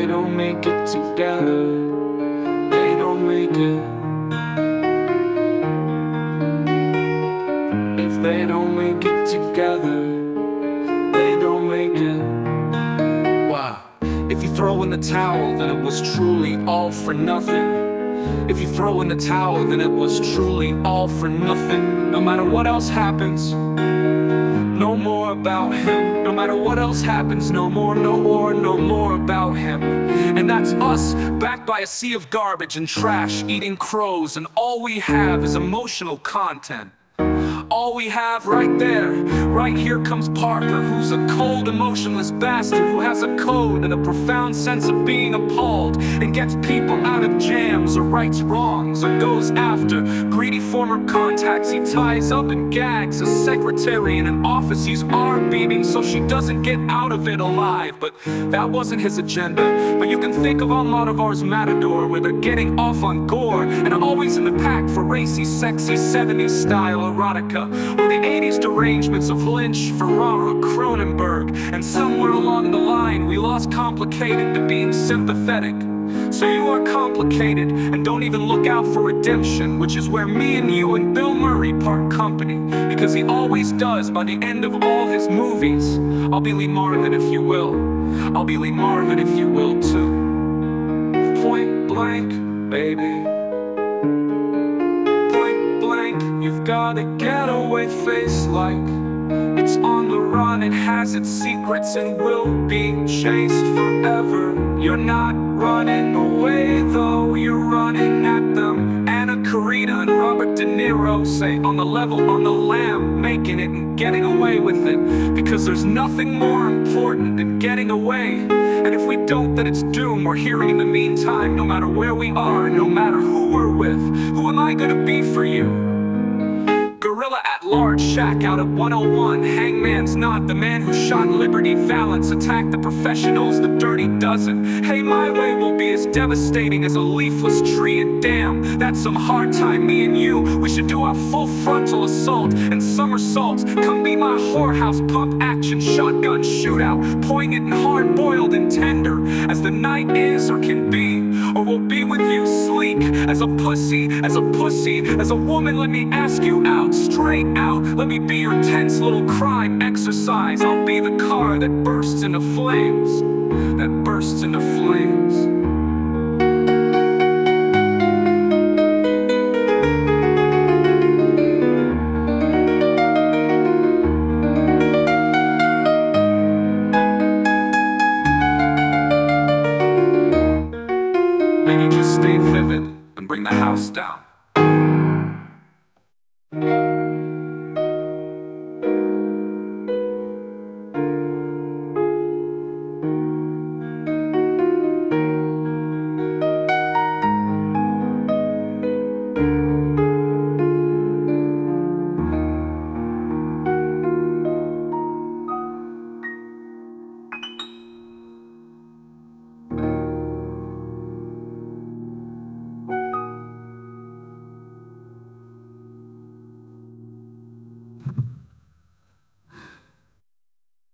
they don't make it together, they don't make it. If they don't make it together, they don't make it. Wow. If you throw in the towel, then it was truly all for nothing. If you throw in the towel, then it was truly all for nothing. No matter what else happens, no more about him. No matter what else happens, no more about him. And that's us, backed by a sea of garbage and trash, eating crows, and all we have is emotional content. All we have right there, right here comes Parker, who's a cold, emotionless bastard who has a code and a profound sense of being appalled, and gets people out of jams or rights wrongs or goes after greedy former contacts he ties up and gags. A secretary in an office he's R-beaming so she doesn't get out of it alive. But that wasn't his agenda. But you can think of Almodovar's Matador, where they're getting off on gore and always in the pack for racy, sexy 70s style erotica, or the 80s derangements of Lynch, Ferrara, Cronenberg. And somewhere along the line we lost complicated to being sympathetic. So you are complicated and don't even look out for redemption, which is where me and you and Bill Murray part company, because he always does by the end of all his movies. I'll be Lee Marvin if you will, I'll be Lee Marvin if you will too. Point blank, baby. Point blank, you've got a getaway face like it's on the run. It has its secrets and will be chased forever. You're not running away though, you're running at them. Anna Karina and Robert De Niro say on the level, on the lam, making it and getting away with it. Because there's nothing more important than getting away. And if we don't, then it's doom. We're hearing in the meantime, no matter where we are, no matter who we're with. Who am I gonna be for you? Gorilla at large, shack out at 101. Hangman's not the man who shot Liberty Valance, attacked the professionals, the dirty dozen. Hey, my way will be as devastating as a leafless tree. And damn, that's some hard time. Me and you, we should do our full frontal assault and somersaults. Come be my whorehouse pump action shotgun shootout, poignant and hard-boiled and tender as the night is or can be. Or we'll be with you sleek as a pussy, as a pussy, as a woman. Let me ask you out, straight out. Let me be your tense little crime exercise. I'll be the car that bursts into flames, that bursts into flames. Maybe just stay vivid and bring the house down.